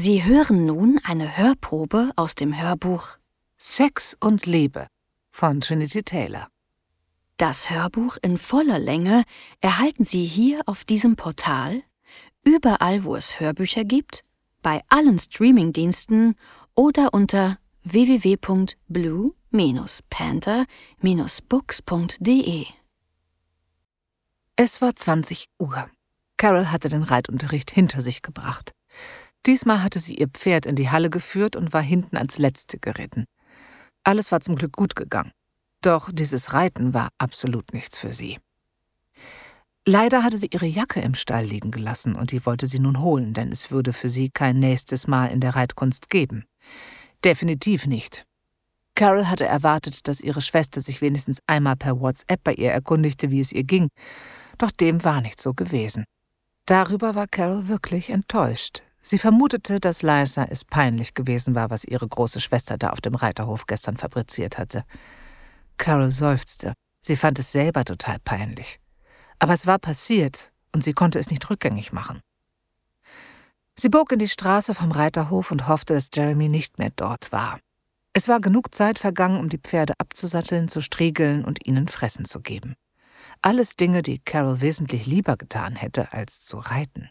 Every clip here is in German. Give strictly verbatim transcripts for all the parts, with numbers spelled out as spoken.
Sie hören nun eine Hörprobe aus dem Hörbuch Sex und Liebe von Trinity Taylor. Das Hörbuch in voller Länge erhalten Sie hier auf diesem Portal, überall wo es Hörbücher gibt, bei allen Streamingdiensten oder unter w w w punkt blue panther books punkt d e. Es war zwanzig Uhr. Carol hatte den Reitunterricht hinter sich gebracht. Diesmal hatte sie ihr Pferd in die Halle geführt und war hinten als Letzte geritten. Alles war zum Glück gut gegangen. Doch dieses Reiten war absolut nichts für sie. Leider hatte sie ihre Jacke im Stall liegen gelassen und die wollte sie nun holen, denn es würde für sie kein nächstes Mal in der Reitkunst geben. Definitiv nicht. Carol hatte erwartet, dass ihre Schwester sich wenigstens einmal per WhatsApp bei ihr erkundigte, wie es ihr ging. Doch dem war nicht so gewesen. Darüber war Carol wirklich enttäuscht. Sie vermutete, dass Liza es peinlich gewesen war, was ihre große Schwester da auf dem Reiterhof gestern fabriziert hatte. Carol seufzte. Sie fand es selber total peinlich. Aber es war passiert und sie konnte es nicht rückgängig machen. Sie bog in die Straße vom Reiterhof und hoffte, dass Jeremy nicht mehr dort war. Es war genug Zeit vergangen, um die Pferde abzusatteln, zu striegeln und ihnen Fressen zu geben. Alles Dinge, die Carol wesentlich lieber getan hätte, als zu reiten.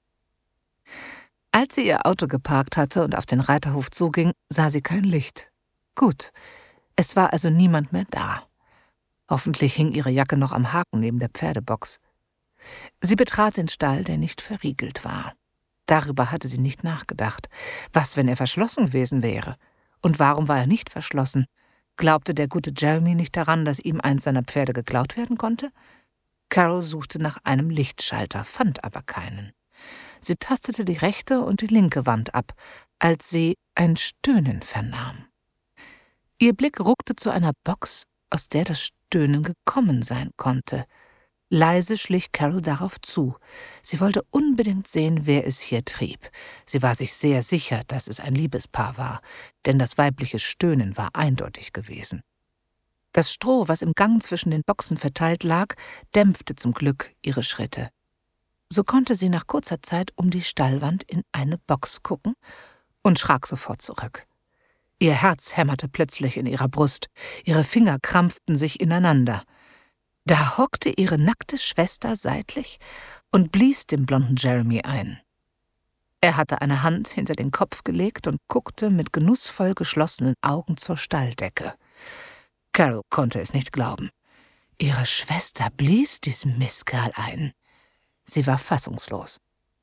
Als sie ihr Auto geparkt hatte und auf den Reiterhof zuging, sah sie kein Licht. Gut, es war also niemand mehr da. Hoffentlich hing ihre Jacke noch am Haken neben der Pferdebox. Sie betrat den Stall, der nicht verriegelt war. Darüber hatte sie nicht nachgedacht. Was, wenn er verschlossen gewesen wäre? Und warum war er nicht verschlossen? Glaubte der gute Jeremy nicht daran, dass ihm eins seiner Pferde geklaut werden konnte? Carol suchte nach einem Lichtschalter, fand aber keinen. Sie tastete die rechte und die linke Wand ab, als sie ein Stöhnen vernahm. Ihr Blick ruckte zu einer Box, aus der das Stöhnen gekommen sein konnte. Leise schlich Carol darauf zu. Sie wollte unbedingt sehen, wer es hier trieb. Sie war sich sehr sicher, dass es ein Liebespaar war, denn das weibliche Stöhnen war eindeutig gewesen. Das Stroh, was im Gang zwischen den Boxen verteilt lag, dämpfte zum Glück ihre Schritte. So konnte sie nach kurzer Zeit um die Stallwand in eine Box gucken und schrak sofort zurück. Ihr Herz hämmerte plötzlich in ihrer Brust, ihre Finger krampften sich ineinander. Da hockte ihre nackte Schwester seitlich und blies dem blonden Jeremy ein. Er hatte eine Hand hinter den Kopf gelegt und guckte mit genussvoll geschlossenen Augen zur Stalldecke. Carol konnte es nicht glauben. Ihre Schwester blies diesem Mistkerl ein. Sie war fassungslos.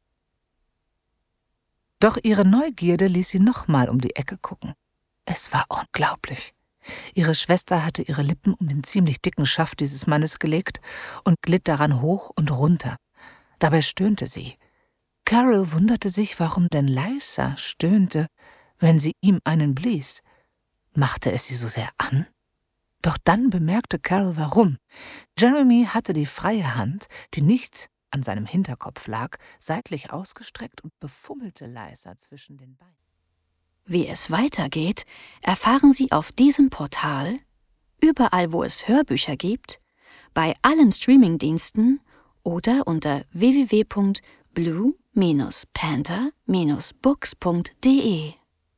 Doch ihre Neugierde ließ sie nochmal um die Ecke gucken. Es war unglaublich. Ihre Schwester hatte ihre Lippen um den ziemlich dicken Schaft dieses Mannes gelegt und glitt daran hoch und runter. Dabei stöhnte sie. Carol wunderte sich, warum denn Liza stöhnte, wenn sie ihm einen blies. Machte es sie so sehr an? Doch dann bemerkte Carol, warum. Jeremy hatte die freie Hand, die nicht an seinem Hinterkopf lag, seitlich ausgestreckt und befummelte Liza zwischen den Beinen. Wie es weitergeht, erfahren Sie auf diesem Portal, überall wo es Hörbücher gibt, bei allen Streamingdiensten oder unter w w w punkt blue panther books punkt d e.